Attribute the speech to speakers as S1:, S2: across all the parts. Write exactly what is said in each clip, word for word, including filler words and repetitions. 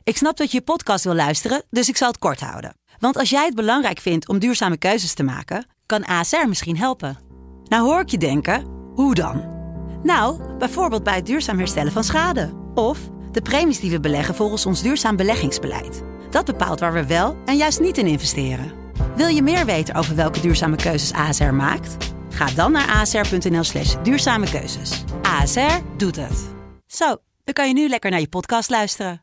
S1: Ik snap dat je je podcast wil luisteren, dus ik zal het kort houden. Want als jij het belangrijk vindt om duurzame keuzes te maken, kan A S R misschien helpen. Nou hoor ik je denken, hoe dan? Nou, bijvoorbeeld bij het duurzaam herstellen van schade. Of de premies die we beleggen volgens ons duurzaam beleggingsbeleid. Dat bepaalt waar we wel en juist niet in investeren. Wil je meer weten over welke duurzame keuzes A S R maakt? Ga dan naar asr.nl slash duurzame keuzes. A S R doet het. Zo, dan kan je nu lekker naar je podcast luisteren.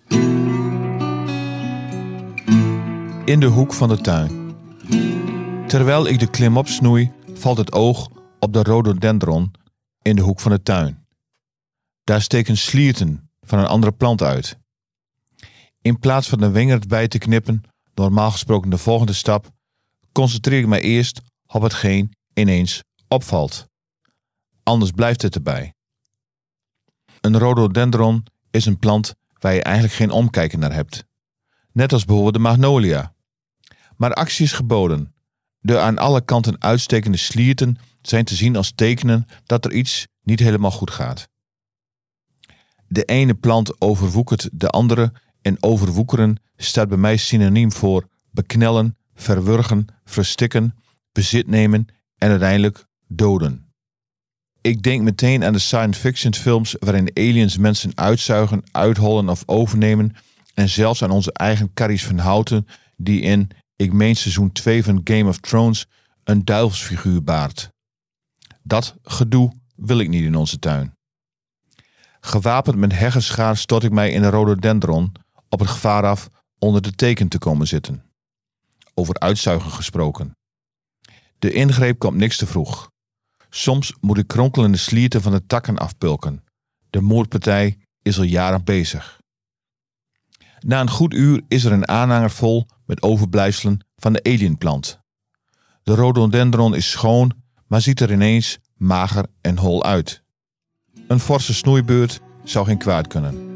S2: In de hoek van de tuin. Terwijl ik de klimop snoei, valt het oog op de rhododendron in de hoek van de tuin. Daar steken slierten van een andere plant uit. In plaats van de wingerd bij te knippen, normaal gesproken de volgende stap, concentreer ik mij eerst op hetgeen ineens opvalt. Anders blijft het erbij. Een rhododendron is een plant waar je eigenlijk geen omkijken naar hebt. Net als bijvoorbeeld de magnolia. Maar actie is geboden. De aan alle kanten uitstekende slierten zijn te zien als tekenen dat er iets niet helemaal goed gaat. De ene plant overwoekert de andere en overwoekeren staat bij mij synoniem voor beknellen, verwurgen, verstikken, bezit nemen en uiteindelijk doden. Ik denk meteen aan de science fiction films waarin aliens mensen uitzuigen, uithollen of overnemen en zelfs aan onze eigen Carice van Houten die in, ik meen seizoen twee van Game of Thrones, een duivelsfiguur baart. Dat gedoe wil ik niet in onze tuin. Gewapend met heggenschaar stort ik mij in een rhododendron op het gevaar af onder de teken te komen zitten. Over uitzuigen gesproken. De ingreep komt niks te vroeg. Soms moet ik kronkelende slierten van de takken afpulken. De moordpartij is al jaren bezig. Na een goed uur is er een aanhanger vol met overblijfselen van de alienplant. De rhododendron is schoon, maar ziet er ineens mager en hol uit. Een forse snoeibeurt zou geen kwaad kunnen.